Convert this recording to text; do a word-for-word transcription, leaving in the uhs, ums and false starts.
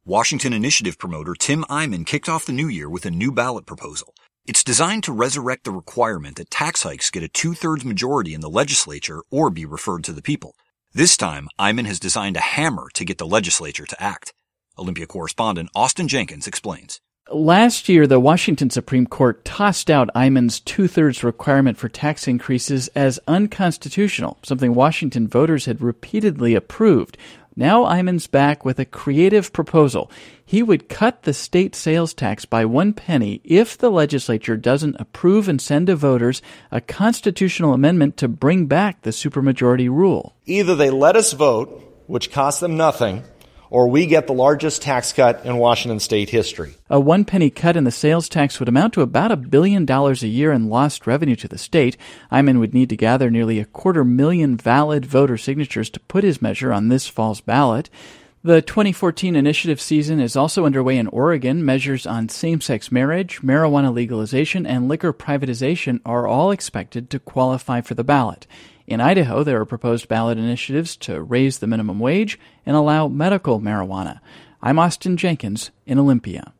Washington Initiative promoter Tim Eyman kicked off the new year with a new ballot proposal. It's designed to resurrect the requirement that tax hikes get a two-thirds majority in the legislature or be referred to the people. This time, Eyman has designed a hammer to get the legislature to act. Olympia correspondent Austin Jenkins explains. Last year, the Washington Supreme Court tossed out Eyman's two-thirds requirement for tax increases as unconstitutional, something Washington voters had repeatedly approved. Now Eyman's back with a creative proposal. He would cut the state sales tax by one penny if the legislature doesn't approve and send to voters a constitutional amendment to bring back the supermajority rule. Either they let us vote, which costs them nothing, or we get the largest tax cut in Washington state history. A one-penny cut in the sales tax would amount to about a billion dollars a year in lost revenue to the state. Eyman would need to gather nearly a quarter million valid voter signatures to put his measure on this fall's ballot. The twenty fourteen initiative season is also underway in Oregon. Measures on same-sex marriage, marijuana legalization, and liquor privatization are all expected to qualify for the ballot. In Idaho, there are proposed ballot initiatives to raise the minimum wage and allow medical marijuana. I'm Austin Jenkins in Olympia.